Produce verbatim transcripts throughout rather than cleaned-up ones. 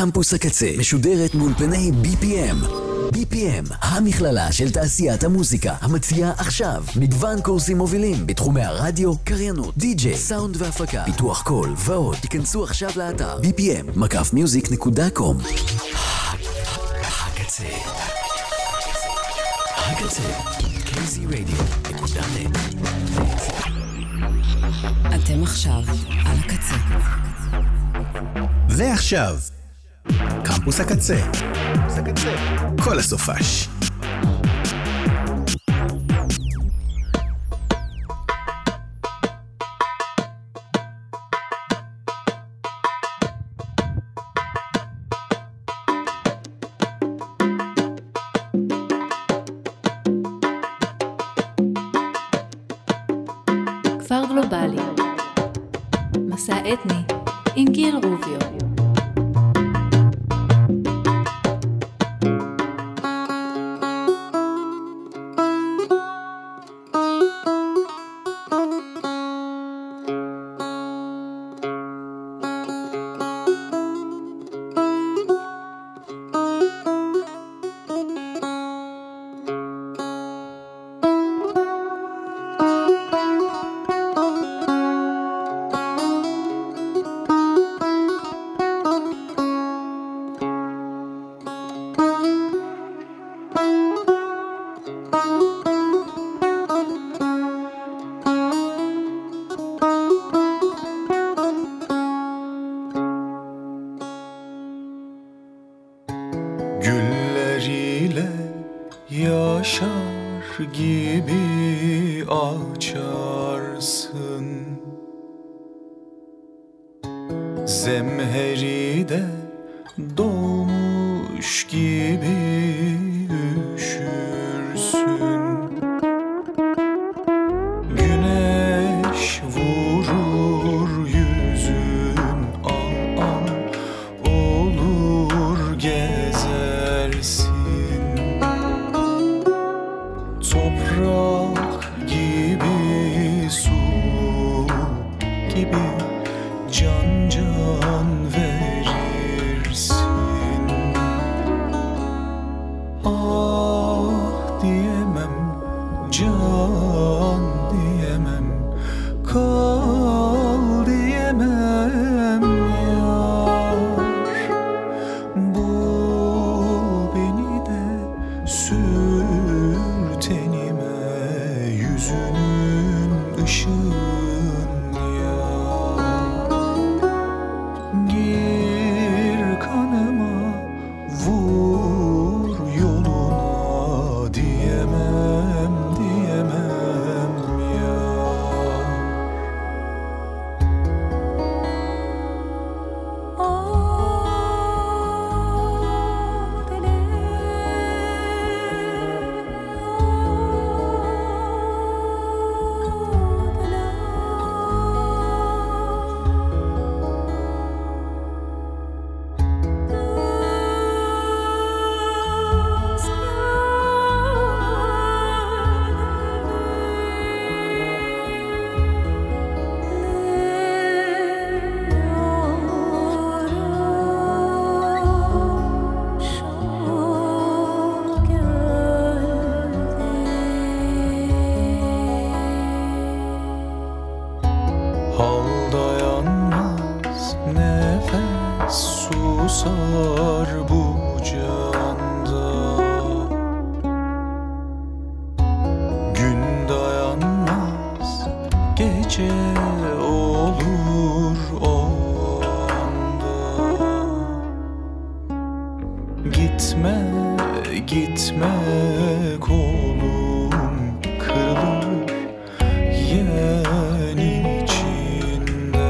קמפוס הקצה משודרת מאולפני בי פי אם. בי פי אם, המכללה של תעשיית המוזיקה, המציעה עכשיו מגוון קורסים מובילים בתחומי הרדיו, קריינות, די-ג'יי, סאונד והפקה, פיתוח קול ועוד. תיכנסו עכשיו לאתר בי פי אם מקף מיוזיק נקודה קום. הקצה הקצה קיי זי רדיו נקודה נט. אתם עכשיו על הקצה. ועכשיו קמפוס הקצה, כל הסופש. כפר גלובלי, מסע אתני עם גיל רוביו. Zemheride doğmuş gibi üşürsün. Güneş vurur yüzün al al olur gezersin. Toprak gibi su gibi can can verirsin. Ah diyemem, can diyemem, kal diyemem yar. Bul beni de sür tenime yüzünün ışığı. Susar bu canda, gün dayanmaz, gece olur o anda. Gitme, gitme kolum kırılır yen içinde.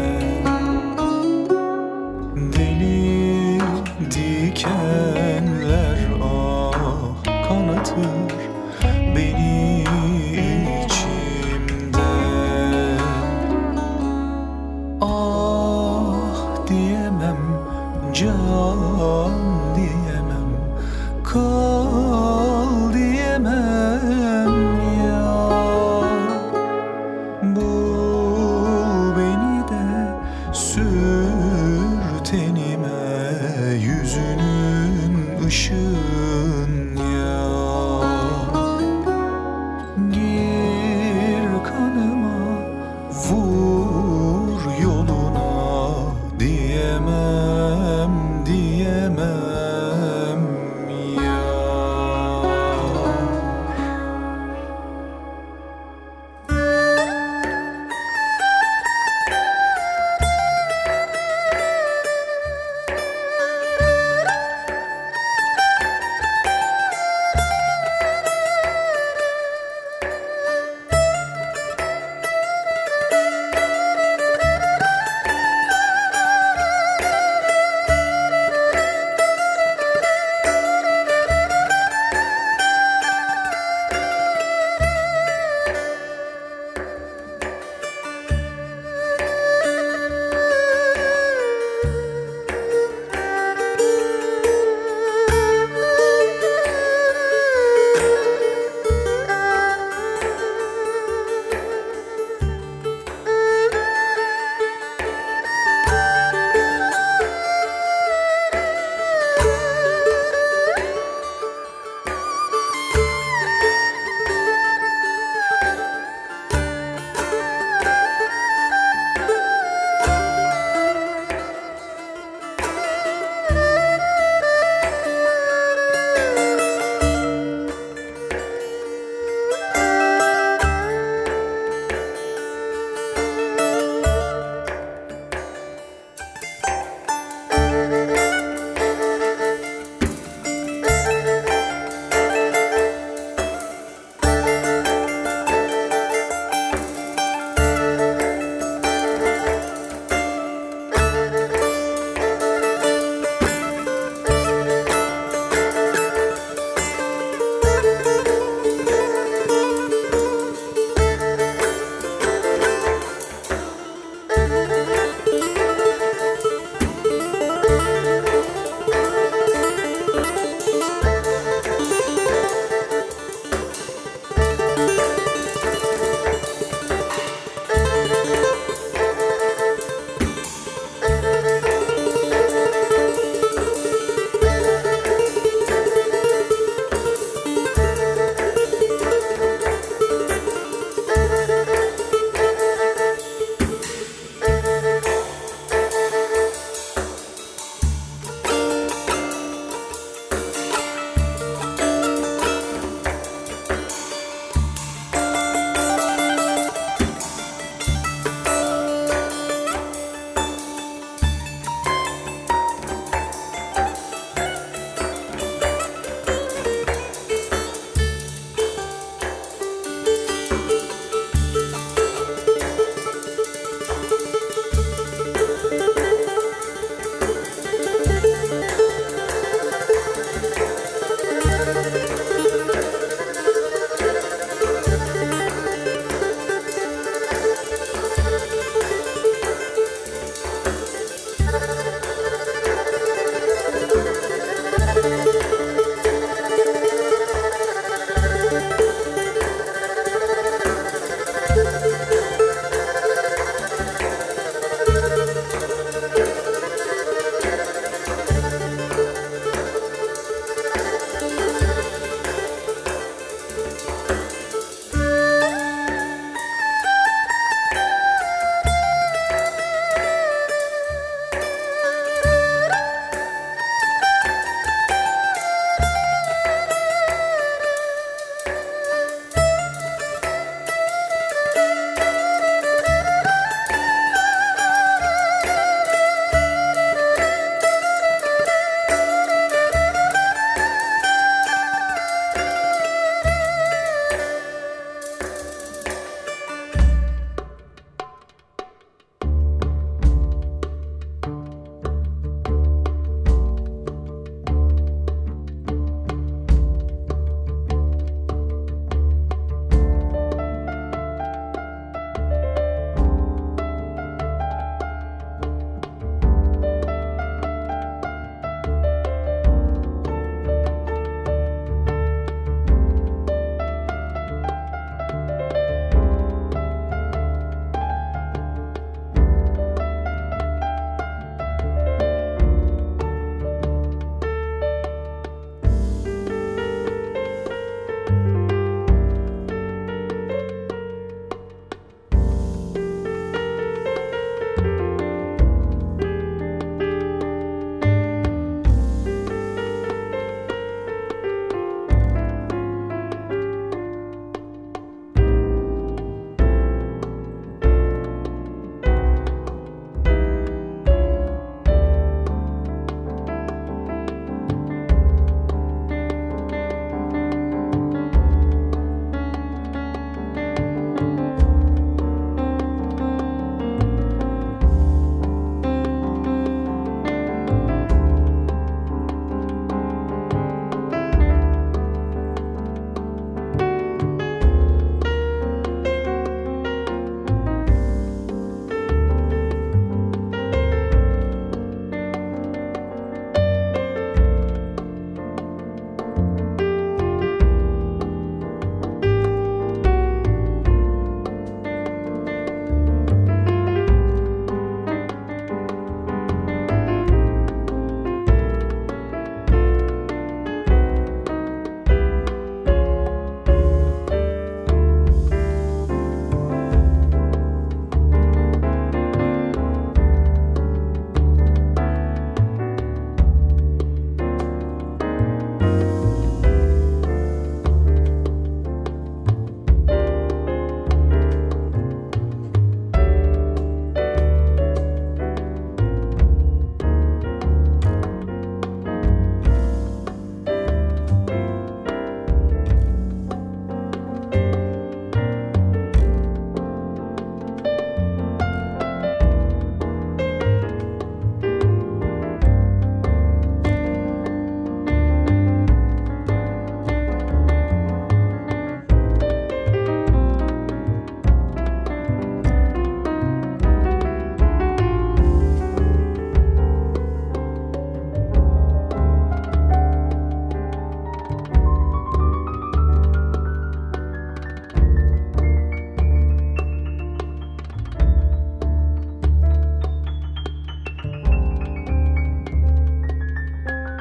Deli dikenler ah kanatır beni içimde. Ah diyemem, can diyemem, kal diyemem yar. Bul beni de sür tenime yüzünün ışığın ya. Gir kanıma, vur yoluna, diyemem, diyemem ya.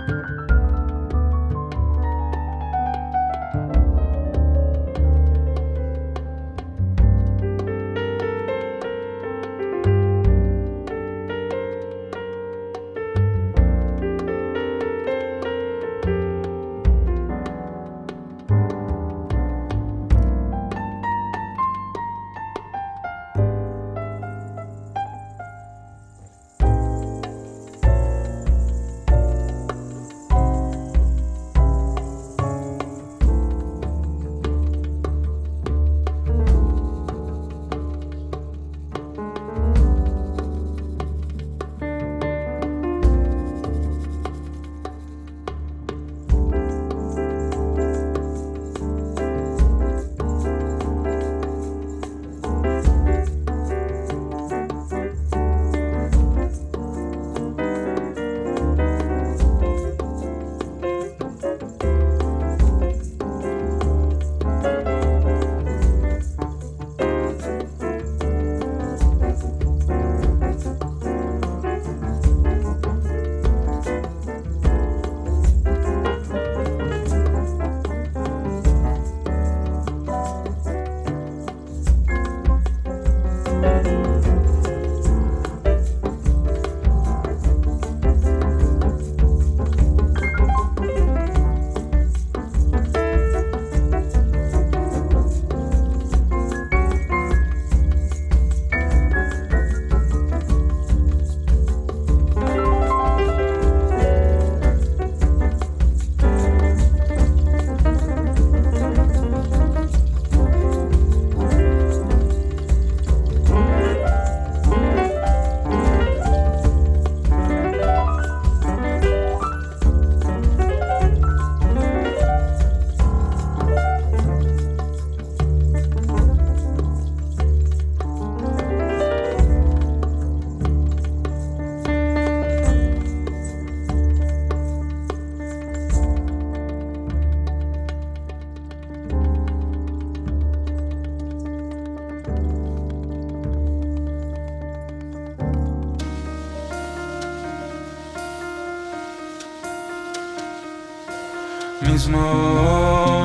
מזמור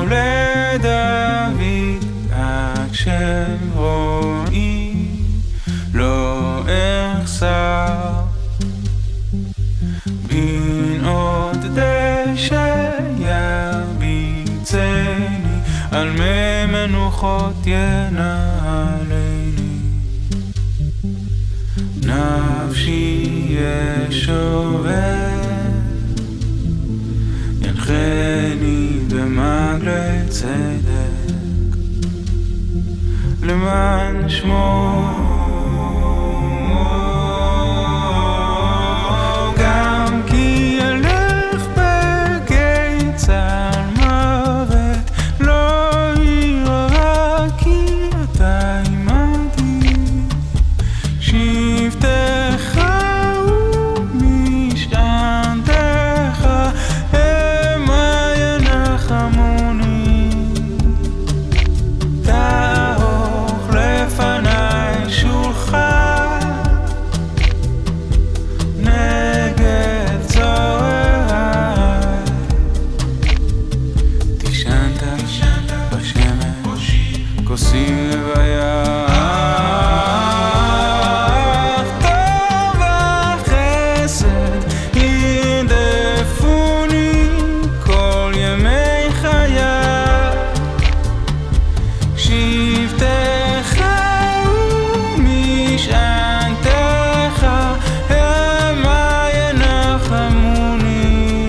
לדוד אקשב רועי לא אחסר בנאות דשא ירביצני על מי מנוחות ינעלני נפשי ישובת ינחני במעגלי צדק למען שמו גם כי אלך בגיא צר מוות לא ירא כי אתה עמדי שבטך ומשענתך המה ינחמוני תערוך לפני שולחן נגד צורריי תשענת בשמש כוסי ביד טוב החסד ירדפוני כל ימי חיי שבטך ומשענתך המה ינחמוני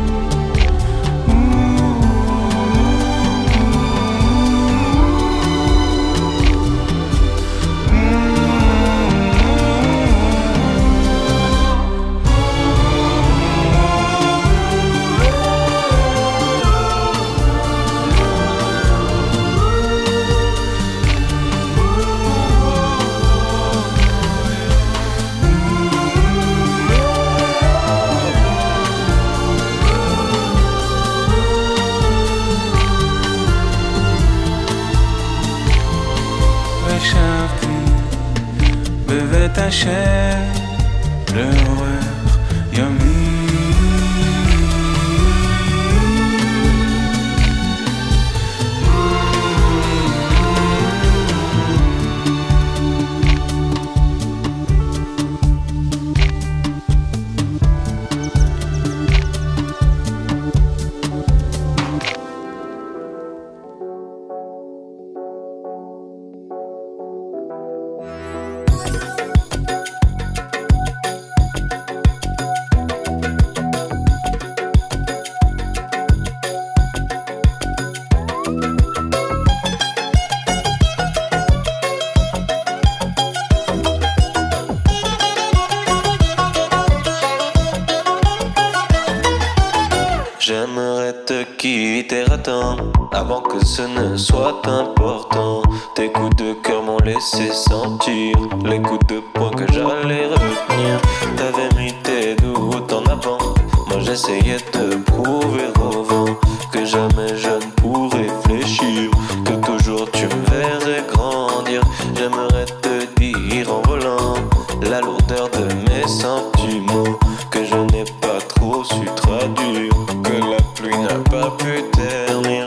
ושבתי בבית השם לאורך ימים J'aimerais te quitter à temps, avant que ce ne soit important. Tes coups de cœur m'ont laissé sentir les coups de poing que j'allais retenir. T'avais mis tes doutes en avant, moi j'essayais de prouver au vent que jamais je ne pourrais fléchir, que toujours tu me verrais grandir. J'aimerais te dire en volant la lourdeur de mes sentiments, que je n'ai pas trop su traduire, que la pluie n'a pas pu ternir.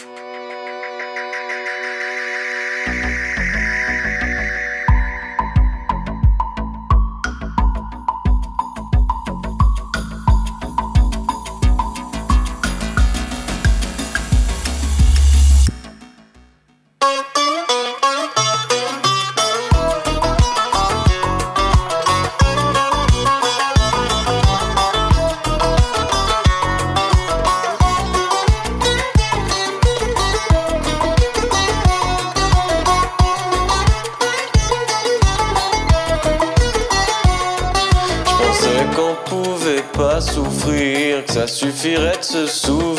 Souffrir, que ça suffirait de se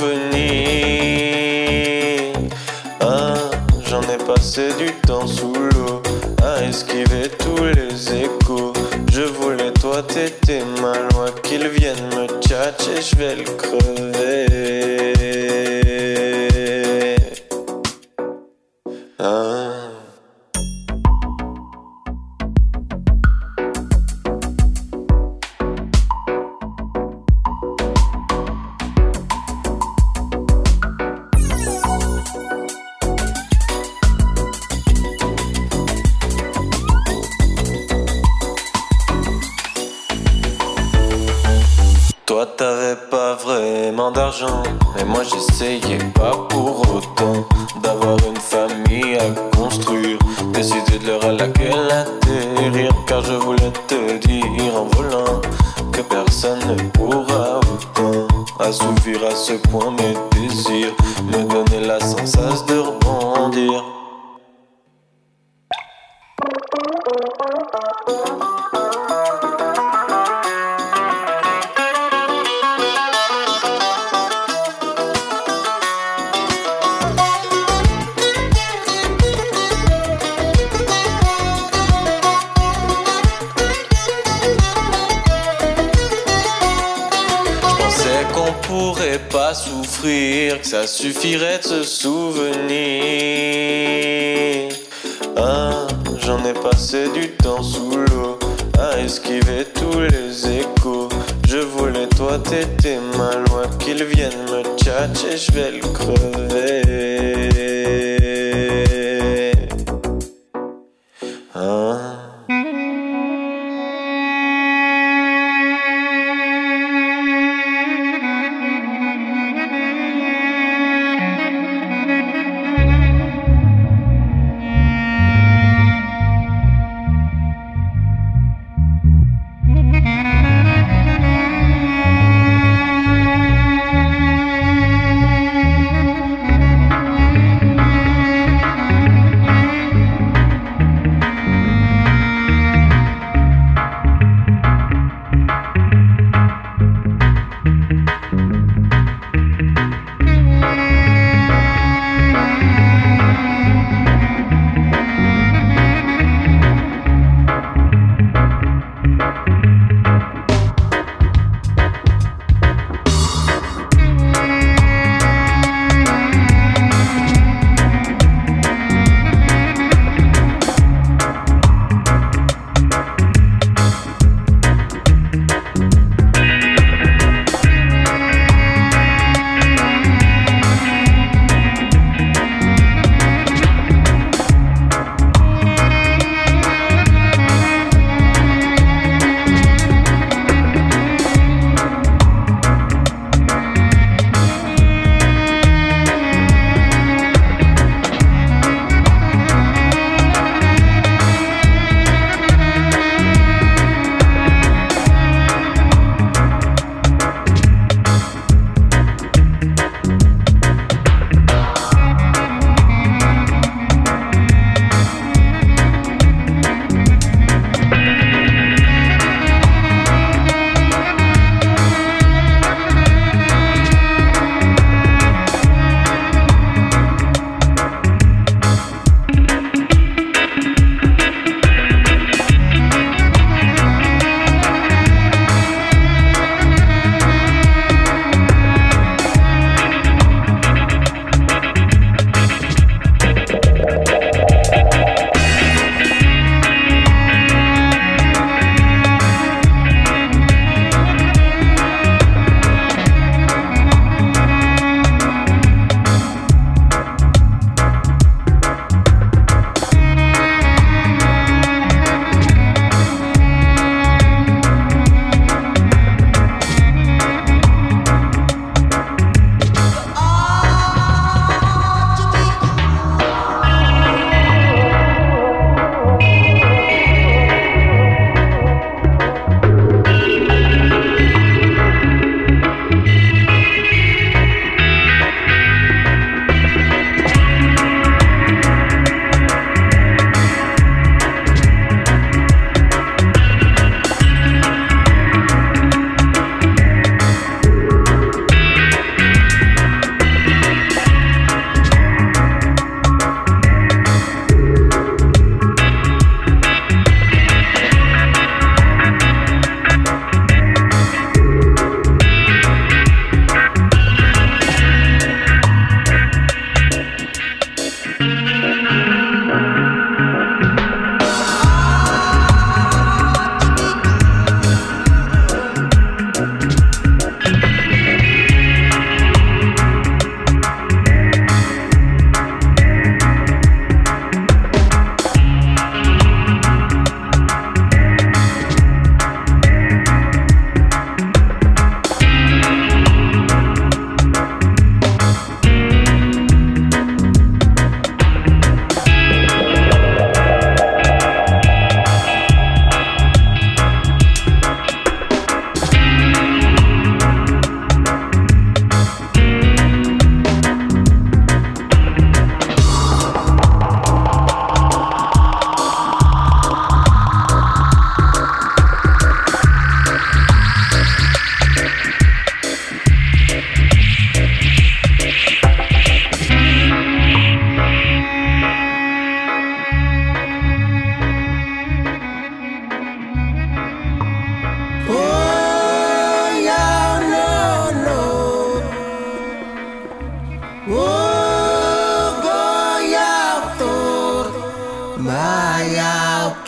souvenir. Ah, j'en ai passé du temps sous l'eau à esquiver tous les échos. Je voulais toi, t'étais ma loi, qu'ils viennent me tchatcher, je vais le crever. Ah. Toi t'avais pas vraiment d'argent, et moi j'essayais pas pour autant d'avoir une famille à construire, décider de l'heure à laquelle atterrir, car je voulais te dire en volant que personne ne pourra autant assouvir à ce point mes désirs, me donner la sensation de rebondir. Qu'on pourrait pas souffrir, que ça suffirait de se souvenir. Ah, j'en ai passé du temps sous l'eau à esquiver tous les échos. Je voulais toi, t'étais ma loi, qu'ils viennent me tchatcher, je vais le crever. Ah.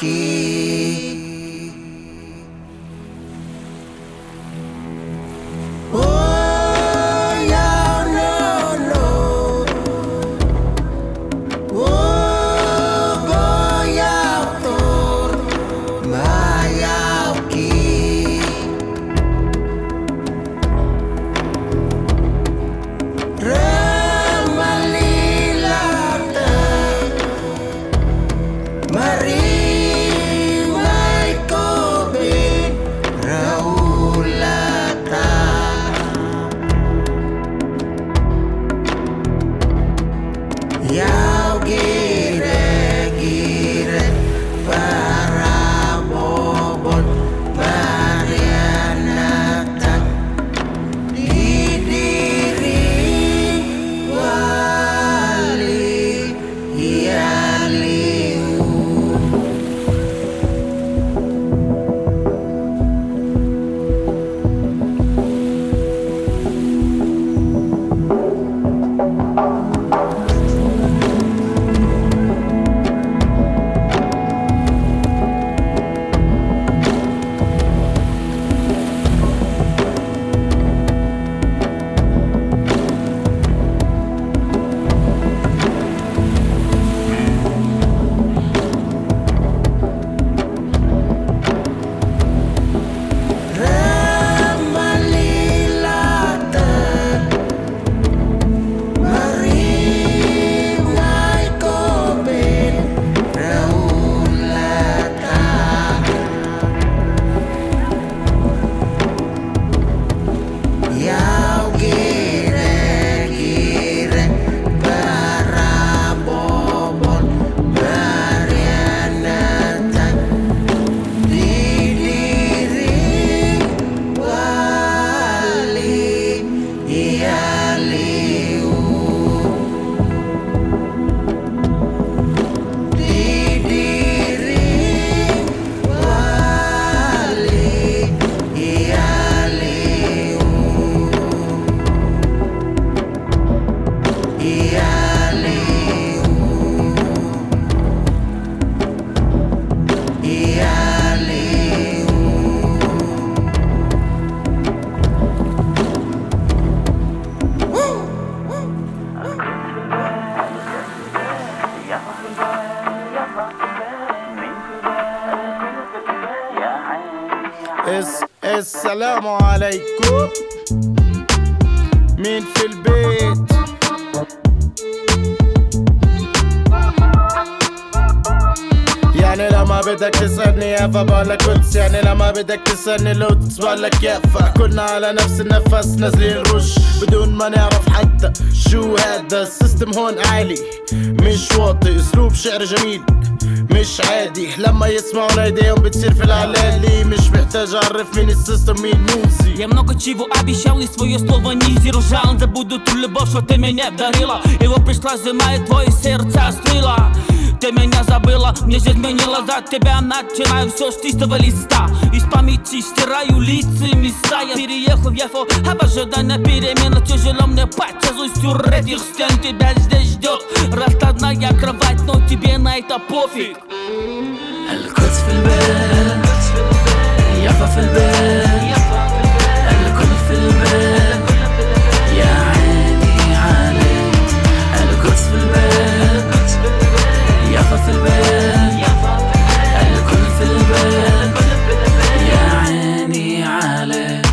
السلام عليكم. مين في البيت؟ يعني لما بدك تسألني يافا بقولك قدس، يعني لما بدك تسألني لوتس بقولك يافا. كلنا على نفس النفس نازلين رش بدون ما نعرف حتى شو هذا. السيستم هون عالي مش واطي، اسلوب شعر جميل مش عادي. لما يسمعونا ايديهم بتصير في العلالي. مش محتاج اعرف мин السيستم мин музи. Я много чего обещал и свое слово не сдержал. Забуду ту любовь, что ты меня дарила. Его пришла зима и твое сердце остыло. Ты меня забыла, мне же изменила. За тебя начинаю все с чистого листа. Из памяти стираю лица и места. Я переехал в Яфу, а в ожидании перемена тяжело мне подтязусь. У этих стен тебя здесь ждет раскладная кровать, но тебе на это пофиг. القدس في البال، يافا في البال، الكل في البال، يا عيني عليك. القدس في البال، يافا في البال، الكل في البال، يا عيني عليك.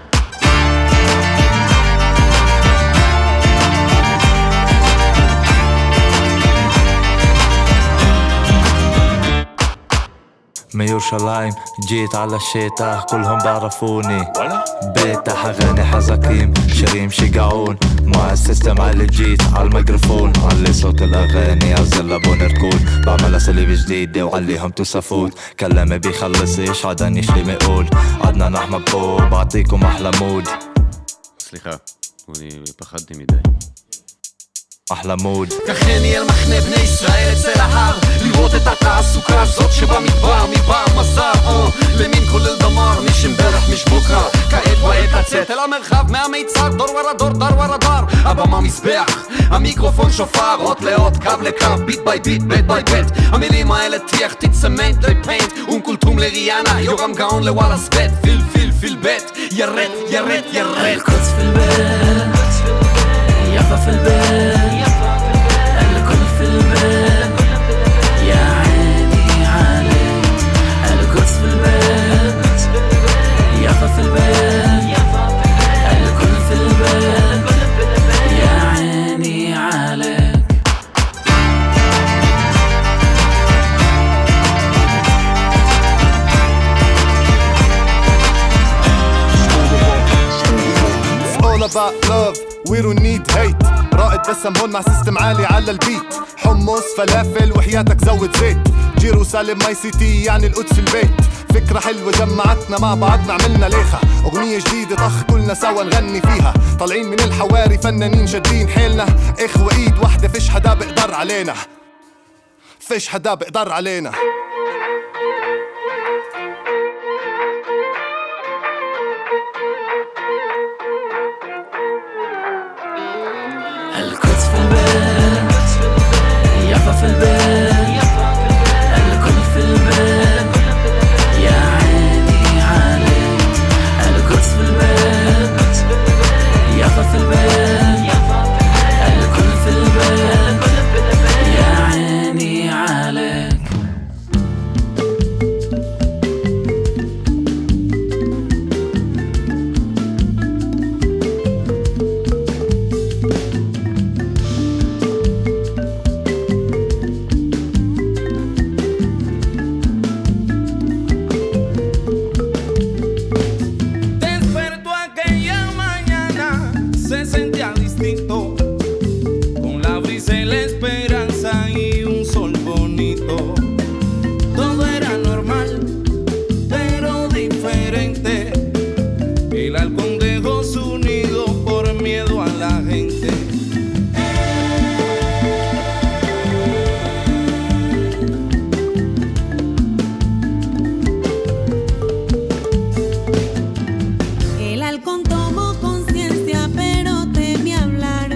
من يوشلايم جيت على الشيطة كلهم بعرفوني. بيت أغاني حزكيم شريم شقعون مع السيستم على جيت على الميكروفون. علي صوت الأغاني أزل بونركون. بعمل أساليب جديدة وعليهم توسفوت. كلامي بيخلصش عدن يشلي مقول. عدنا نحمد بو بعطيكم أحلى مود. סליחה, אני פחדתי מדי. אחלה מוד. ככני אל מחנה בני ישראל אצל ההר, לראות את התעסוקה הזאת שבמדבר מבא מזר, או למין כולל דמר, מישם ברך משבוקה, כעת בעת לצאת אל המרחב מהמיצר, דור ורה דור דר ורה דר, הבמה מזבח, המיקרופון שופר, אות לאות, קו לקו, ביט ביי ביט, בית ביי בית, המילים האלה תיח תצמנט לפיינט, אונקולטום לריאנה, יורם גאון לוואלס בית, פיל פיל פיל בית, ירד ירד ירד. القدس في البيت يافا في البيت الكل في البيت يا عيني عليك القدس في البيت يافا في البيت الكل في البيت يا عيني عليك. About love we don't need hate. رائد بسم هون مع سيستم عالي على البيت، حمص فلافل وحياتك زود زيت، جيروسالم ماي سيتي يعني القدس البيت. فكرة حلوة جمعتنا مع بعضنا عملنا ليخة، أغنية جديدة طخ كلنا سوا نغني فيها، طالعين من الحواري فنانين شادين حيلنا، إخوة إيد واحدة فيش حدا بقدر علينا، فيش حدا بقدر علينا. القدس في البيت يافا في البيت الكل في البيت يا عيني عليك القدس في البيت يافا في البيت الكل في البيت يا عيني عليك. El halcón tomó conciencia, pero teme hablar.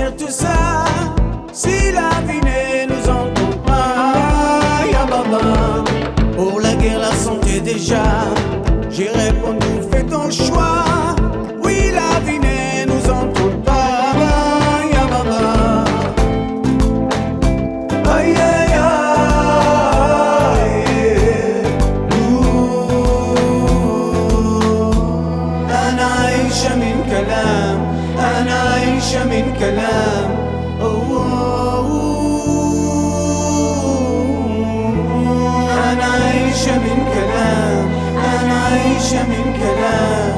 sert tout ça? Si la vie ne nous entend pas, ya baba. Pour la guerre, la santé déjà, j'ai répondu, fais ton choix. Oui, la vie ne nous entend pas, ya baba. Aïe aïe aïe, أنا عايشة من كلام، أنا عايشة من كلام. أنا عايشة من كلام، أنا عايشة من كلام.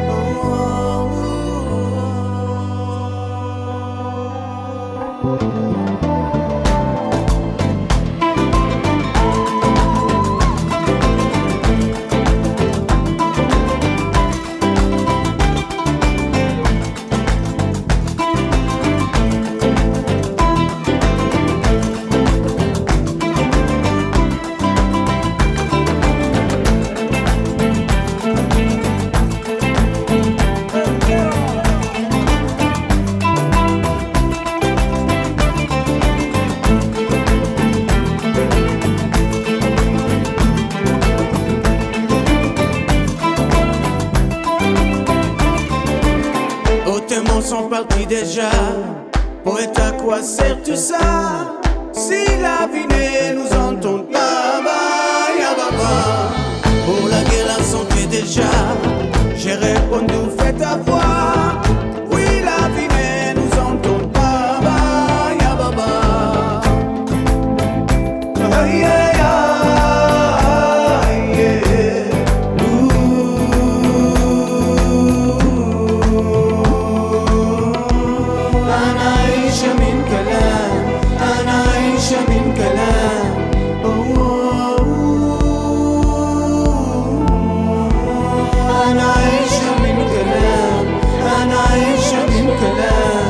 Sont partis déjà. Poète, à quoi sert tout ça? Si la vie ne nous entend pas, ya baba. Pour la guerre, la santé déjà, j'ai répondu, fais ta voix. Oui, la vie ne nous entend pas, ya baba. Aïe aïe aïe, أنا عايشة من كلام، أنا عايشة من كلام. أنا عايشة من كلام، أنا عايشة من كلام.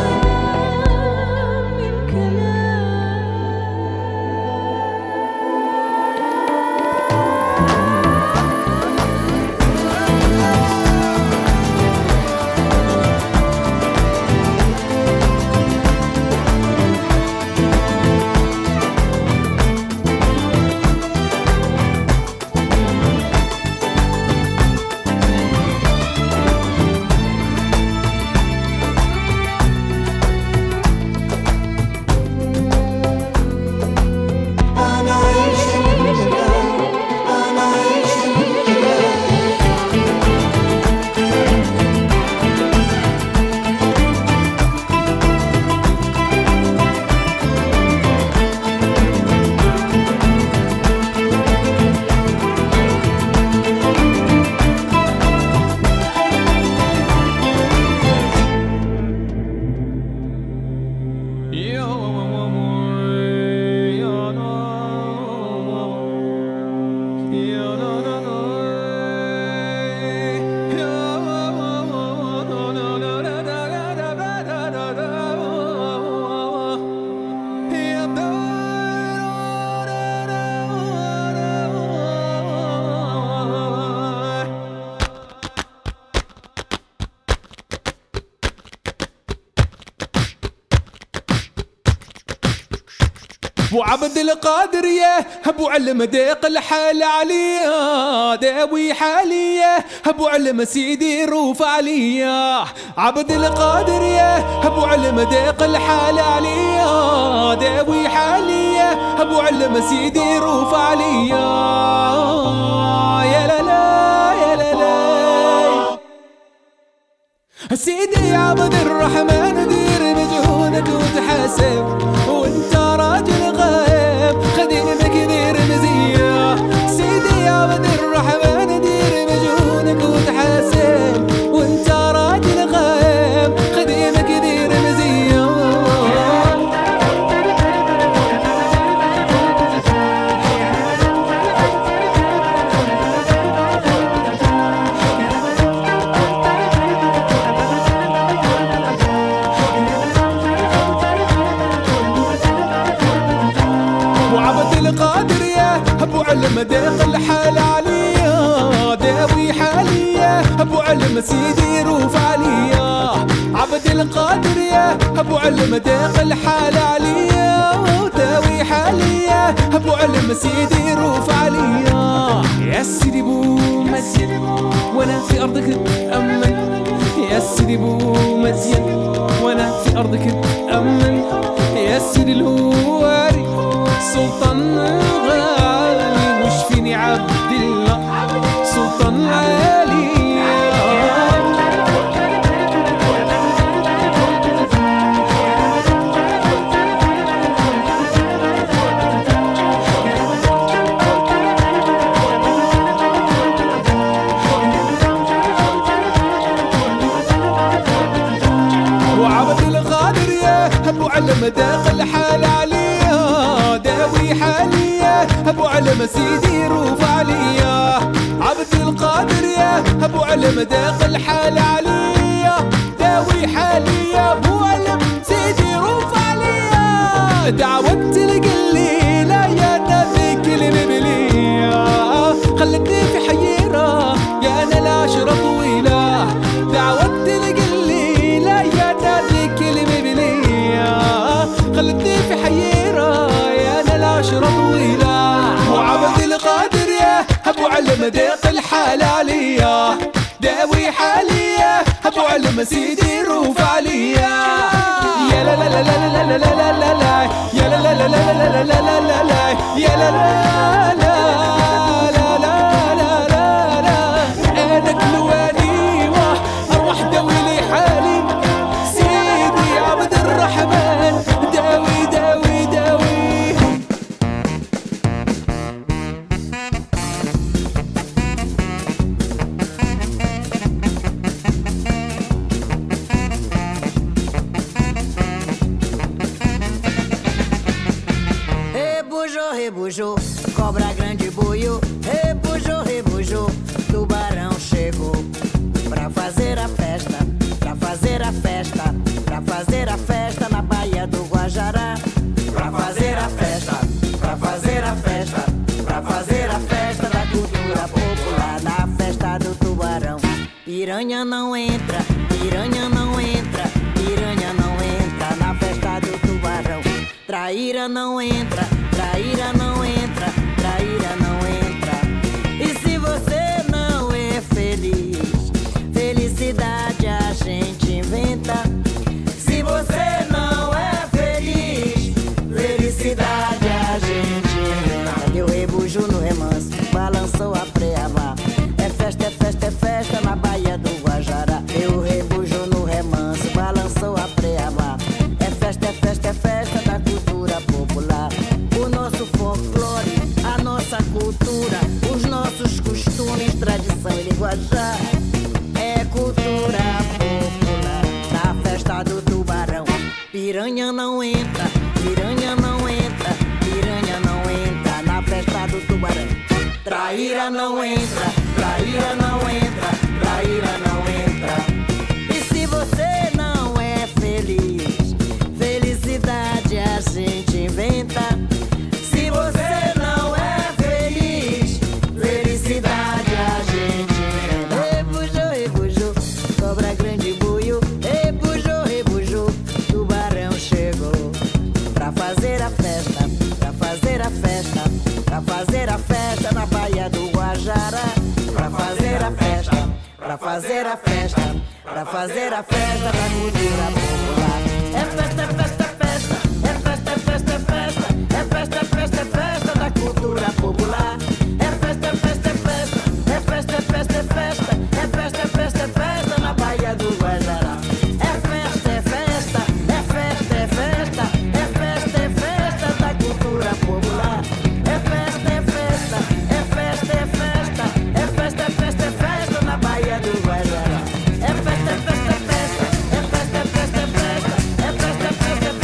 ابو عبد القادر يا ابو علم ديق الحال عليا داوي حاليا ابو علم سيدي روف عليا عبد القادر يا ابو علم ديق الحال عليا داوي حاليا ابو علم سيدي روف عليا يا لا لا يا لا لا سيدي عبد الرحمن دير مجهودك وتحاسب وانت راجل غايب خديمك دير مزية سيدي عبد الرحمن دير مجهودك وتحاسب وانت راجل غايب خديمك دير مزية القادر يا ابو علم ديق الحال عليا داوي حاليا ابو علم سيدي روف عليا عبد القادر يا ابو علم داق الحال عليا وداوي حاليا ابو علم سيدي روف عليا يا سيدي بو مزين وانا في ارضك اتامن يا سيدي بو مزين وانا في ارضك اتامن يا سيدي الهواري سلطان غالي وش فيني عبد الله سلطان علي ابو علم داق الحال عليا داوي حاليا ابو علم سيدي روف عليا عبد القادر يا ابو علم داق الحال عليا داوي حاليا ابو علم سيدي روف عليا دعوت القليله يا نبيك المبليه خلتني في حيره يا انا العشره طويله دعوت القليله يا نبيك المبليه خلتني في حيرة يا انا العشرة طويلة وعبد القادر يا ابو علم داق الحال عليا داوي حاليا ابو علم سيدي روف عليا يا لا لا لا لا لا لا لا لا لا يا لا لا لا لا لا لا لا لا لا يا لا لا لا لا لا لا لا لا انا كلواني اروح داوي لي حالي سيدي عبد الرحمن داوي داوي داوي Rebujou, rebujou, cobra grande buiu. Rebujou, rebujou, tubarão chegou. Pra fazer a festa, pra fazer a festa, pra fazer a festa na Baía do Guajará. Pra fazer a festa, pra fazer a festa, pra fazer a festa da cultura popular, da festa do tubarão. Piranha não entra, piranha não entra, piranha não entra na festa do tubarão. Traíra não entra, traíra não entra, traíra não entra. E se você não é feliz, felicidade a gente inventa. Se você não é feliz, felicidade a gente inventa. Deu rebujo no remanso, balançou a preaba. É festa, é festa, é festa na Baía do Guajará. Deu rebujo no remanso, balançou a preaba. É festa, é festa, é festa da cultura popular. O nosso folclore, a nossa cultura, os nossos costumes, tradição e linguajar. É cultura popular na festa do tubarão. Piranha não entra, piranha não entra, piranha não entra na festa do tubarão. Traíra não entra, traíra não entra, traíra não entra. E se você não é feliz, felicidade a gente inventa. Se você não é feliz, felicidade a gente inventa. Rebujou, rebujou, cobra grande buiu. Rebujou, rebujou, tubarão chegou. Pra fazer a festa, pra fazer a festa, pra fazer a festa na Baía do Guajará. Pra fazer a festa, pra fazer a festa, pra fazer a festa da cultura popular. É festa, é festa, é festa, é festa, é festa, é festa, é festa, é festa, é festa da cultura popular. É festa, é festa, é festa, é festa, é festa, é festa, é festa, é festa, é festa na Baía do Guajará. É festa, é festa, é festa, é festa, é festa, é festa da cultura popular. É festa, é festa, é festa, é festa, é festa, é festa, é festa na Baía do Guajará. É festa, é festa, é festa, é festa, é festa, é festa, é festa, é festa, é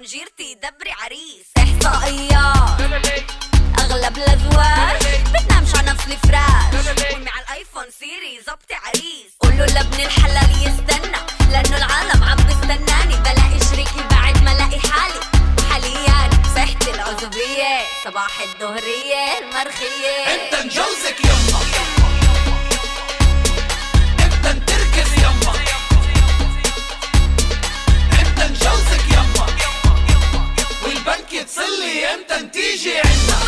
جيرتي دبري عريس احصائيات اغلب الازواج بتنامش على نفس الفراش قومي على الايفون سيري زبطي عريس قولوا لابن الحلال يستنى لانه العالم عم بستناني بلاقي شريكي بعد ما لاقي حالي وحاليا صحتي العزوبية صباح الظهرية المرخية انت نجوزك يما انت نتركز يما انت نجوزك يما والبنك يتصلي امتى نتيجي عنا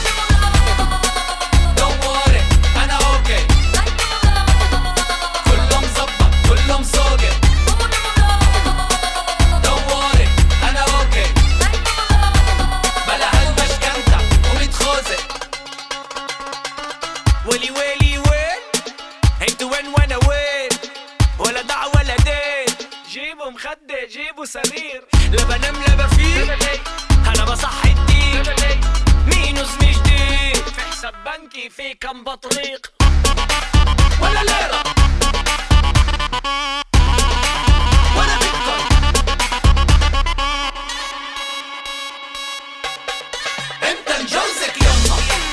دوري انا اوكي كله مزبط كله مسوقي دوري انا اوكي بلا هالمشكنتة ومتخوزة ويلي ويلي وين هيتو وين وانا وين ولا دع ولا دين جيبوا مخدة جيبوا سرير لا بنام لا بفيق انا بصحي الدين مينوس مش جديد في حساب بنكي في كم بطريق ولا ليرة ولا بيتكوين انت نجوزك يما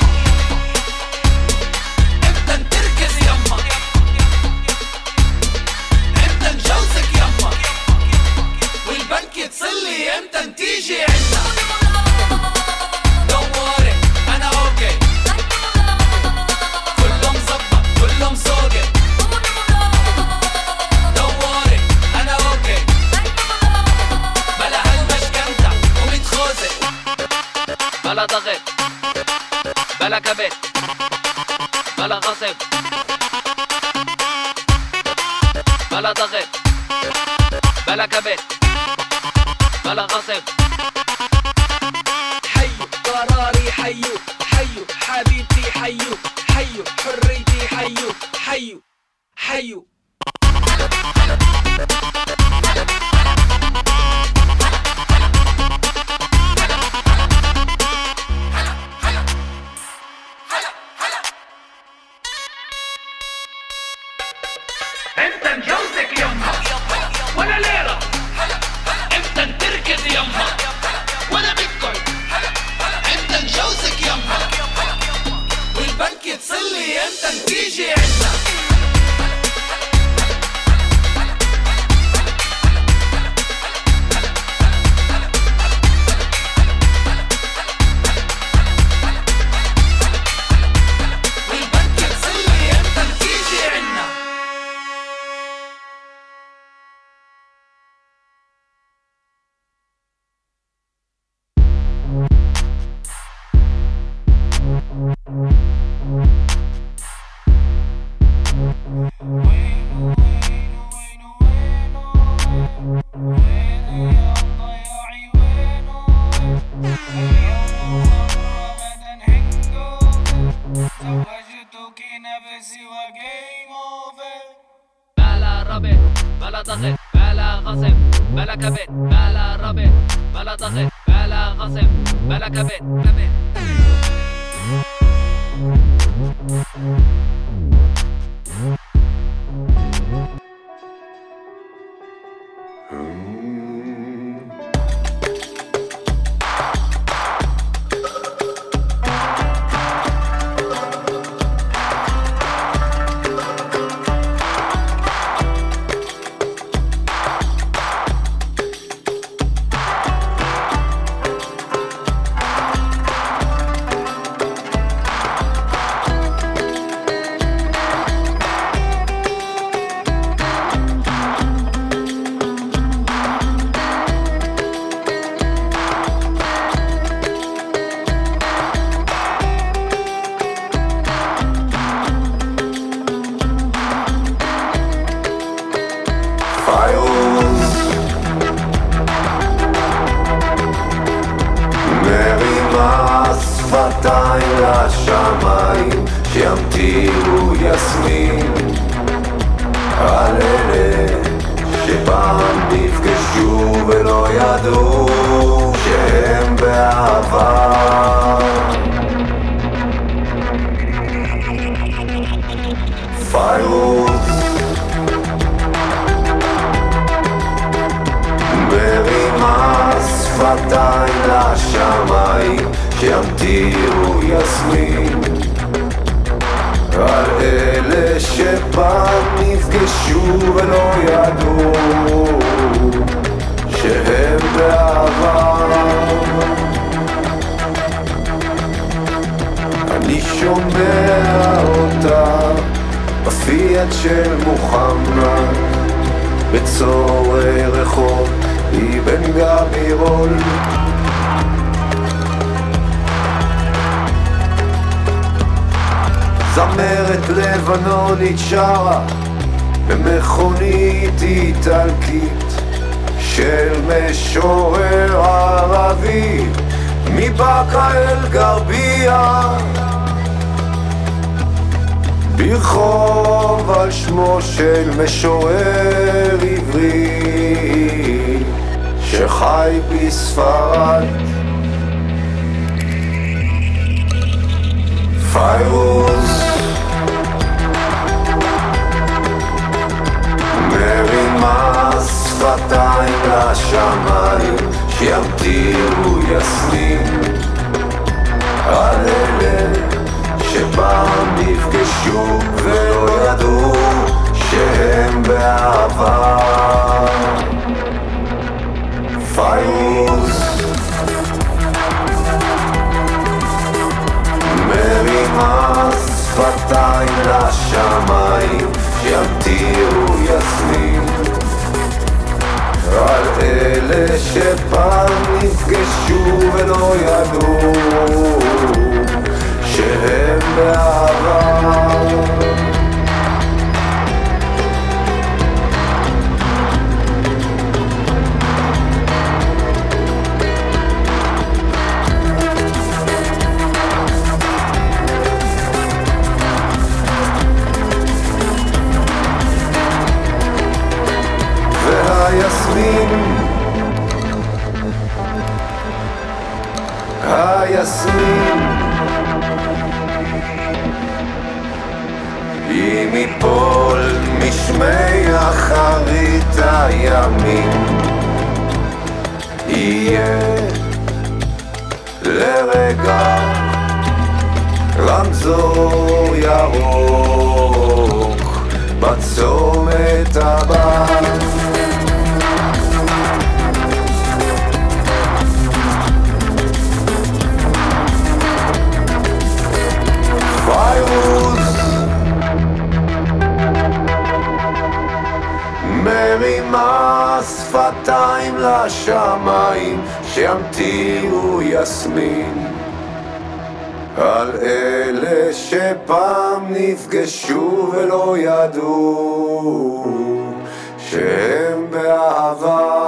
انت نتركز يما انت نجوزك يما والبنك يتصلي امتى نتيجي عنا دوري انا اوكي كله مزبط كله مسوقي دوري انا اوكي بلا هالمشكنتة ومتخوزة بلا ضغط بلا كبت بلا غصب بلا ضغط بلا كبت بلا غصب حيو قراري حيو حيو حبيبتي حيو حيو حريتي حيو حيو حيو انت نجوزك يما ولا ليرة انت نتركز يما ولا بيتكوين انت نجوزك يما والبنك يتصلي انت نتيجي عنا والبنك يتصلي انت نتيجي عنا بلا ربط بلا ضغط بلا غصب بلا كبت بلا ربط بلا ضغط بلا غصب بلا كبت كبت שפתיים לשמיים שימתירו יסמין על אלה שפעם נפגשו ולא ידעו שהם בעבר פיירוס מרימה שפתיים לשמיים שימטירו יסמין על אלה שפעם נפגשו ולא ידעו שהם בעבר. אני שומע אותה בפיאט של מוחמד בצורי רחוב אבן גבירול זמרת לבנונית שרה במכונית איטלקית של משורר ערבי מבאקה אל גרבייה ברחוב על שמו של משורר עברי שחי בספרד. פיירוז מרימה שפתיים לשמיים שימטירו יסמין על אלה שפעם נפגשו ולא ידעו שהם בעבר. פיירוז מרימה שפתיים לשמיים שימטירו יסמין על אלה שפעם נפגשו ולא ידעו שהם בעבר. והיסמין היסמין אם יפול משמי אחרית הימים יהיה לרגע רמזור ירוק בצומת הבא. פיירוז מרימה שפתיים לשמיים שימטירו יסמין על אלה שפעם נפגשו ולא ידעו שהם בעבר.